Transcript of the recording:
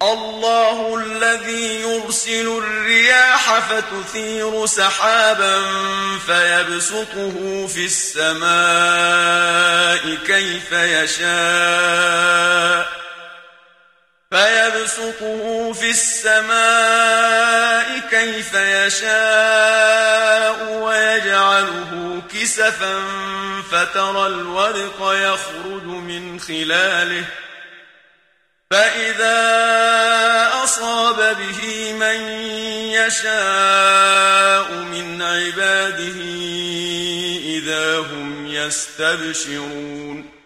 الله الذي يرسل الرياح فتثير سحابا فيبسطه في السماء كيف يشاء ويجعله كسفا فترى الودق يخرج من خلاله فإذا أصاب به من يشاء من عباده إذا هم يستبشرون